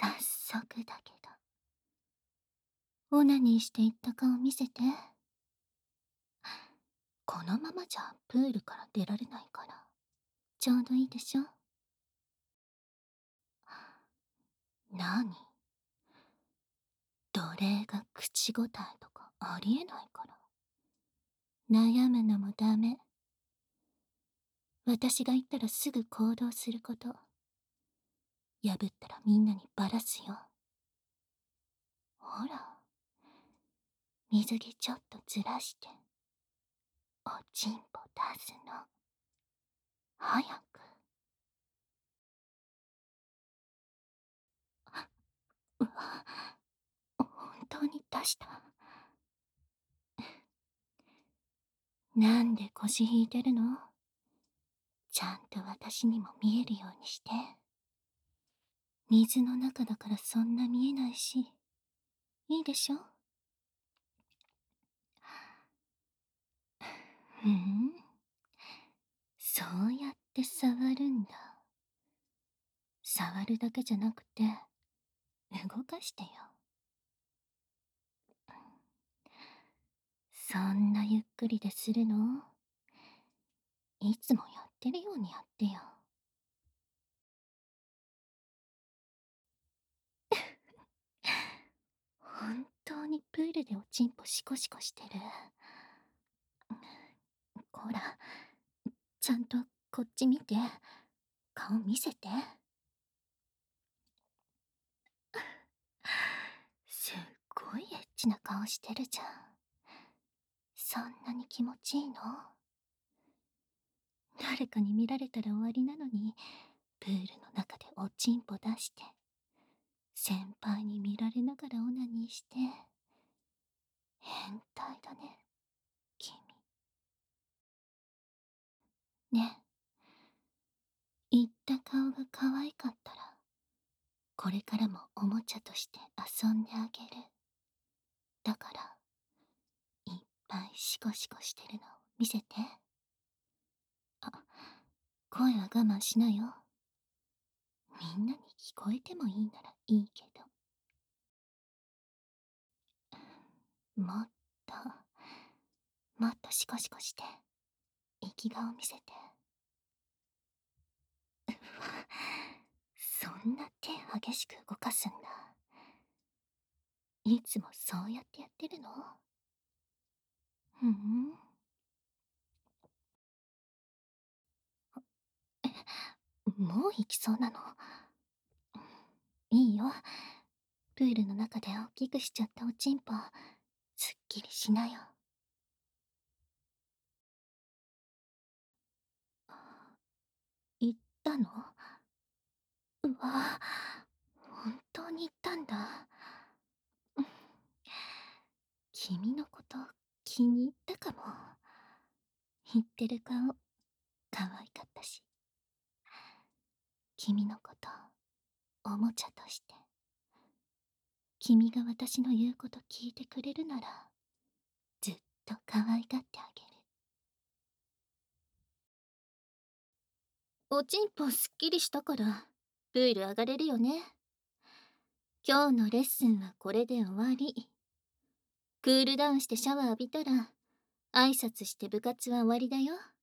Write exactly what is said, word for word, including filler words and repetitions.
早速だけど、オナニーしていった顔見せて。このままじゃプールから出られないから、ちょうどいいでしょ。なに、奴隷が口答えとかありえないから。悩むのもダメ。私が言ったらすぐ行動すること。破ったらみんなにバラすよ。ほら、水着ちょっとずらして、おちんぽ出すの。早く。うわ、本当に出した。なんで腰引いてるの？ちゃんと私にも見えるようにして。水の中だからそんな見えないし、いいでしょ？ふん、そうやって触るんだ。触るだけじゃなくて、動かしてよ。そんなゆっくりでするの？いつもやってるようにやってよ。本当にプールでおちんぽシコシコしてる。こら、ちゃんとこっち見て。顔見せて。すっごいエッチな顔してるじゃん。そんなに気持ちいいの？誰かに見られたら終わりなのに、プールの中でおちんぽ出して、先輩に見られながらオナニーして。変態だね、君。ね、言った顔が可愛かったら、これからもおもちゃとして遊んであげる。だから、いっぱいシコシコしてるのを見せて。あ、声は我慢しなよ。みんなに聞こえてもいいならいいけど。もっと、もっとシコシコして、生き顔見せて。うわ、そんな手激しく動かすんだ。いつもそうやってやってるの？ふん。え、もう行きそうなの？いいよ。プールの中で大きくしちゃったおちんぽ、すっきりしなよ。行ったの？うわ、本当に行ったんだ。君のこと気に入ったかも。言ってる顔、可愛かったし。君のこと、おもちゃとして。君が私の言うこと聞いてくれるなら、ずっと可愛がってあげる。おちんぽすっきりしたから、プール上がれるよね。今日のレッスンはこれで終わり。クールダウンしてシャワー浴びたら、挨拶して部活は終わりだよ。